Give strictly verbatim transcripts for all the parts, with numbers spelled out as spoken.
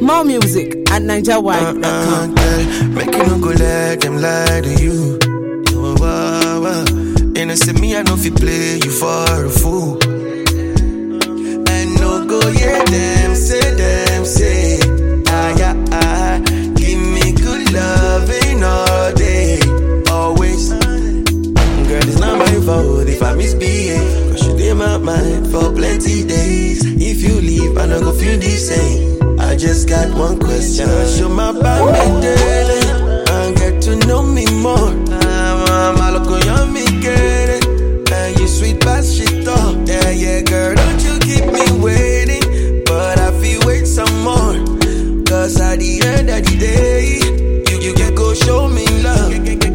More music at niger wide dot com. Uh, uh, make you no go let them lie to you. Oh, wow, wow. Innocent me, I know if you play you for a fool. And no go, yeah, them say, them say, ah, yeah, ah. Give me good loving all day, always. Girl, it's not my fault if I misbehave, cause you in my mind for plenty days. If you leave, I don't go feel the same. I just got one question. Show my body daily and get to know me more. I'm look on me get it, and you sweet past shit up. Yeah, yeah, girl, don't you keep me waiting, but I feel wait some more. Cause at the end of the day, you you can go show me love.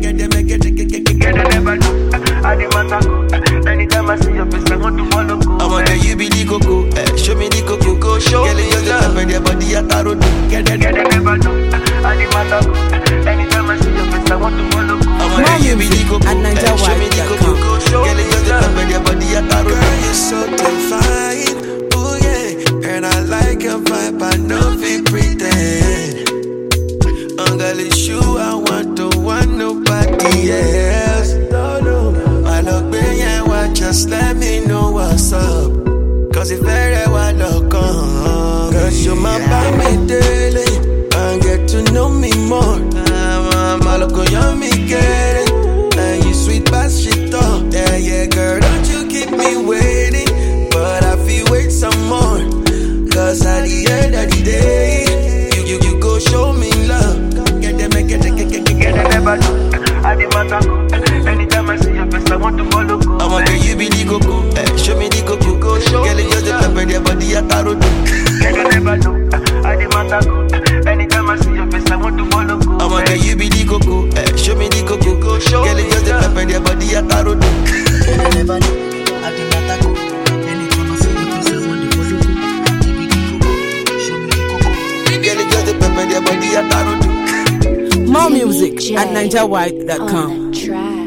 Anytime I see your face, I want to follow. I want that you be the coco, eh, show me the coco, go show me the love. Your body at Taro, get it, get it, never do. Anytime I see your face, I want to follow. I want that you be the coco, eh, show me the coco, go show me the love. Your body at Taro, girl, you're so damn fine, oh yeah. And I like your vibe, I know we pretend. Oh girl, it's you I want to want nobody else. No, no, I look behind, just let me know what's up. Cause if very well look on, cause you're my baby daily and get to know me more. I'm look on me get it, and you sweet past shit up. Yeah, yeah, girl, don't you keep me waiting, but I feel wait some more. Cause at the end of the day, you you, you go show me love. Get them, get them, get them, get them, never do. I demand to anytime I see your face, I want to follow. I want that you be the coco, eh, show me the coco, go show. Girl, it's just the pepper, their body at Taro. Get them, never do. I demand to anytime I see your face, I want to follow. I want that you be the coco, eh, show me the coco, go show. Girl, it's just the pepper, their body at Taro. Get them, never do. I demand to anytime I see your face, I want to follow. Give me the coco, show me the coco. Girl, it's just the pepper, their body at Taro. More music at niger wide dot com. Track.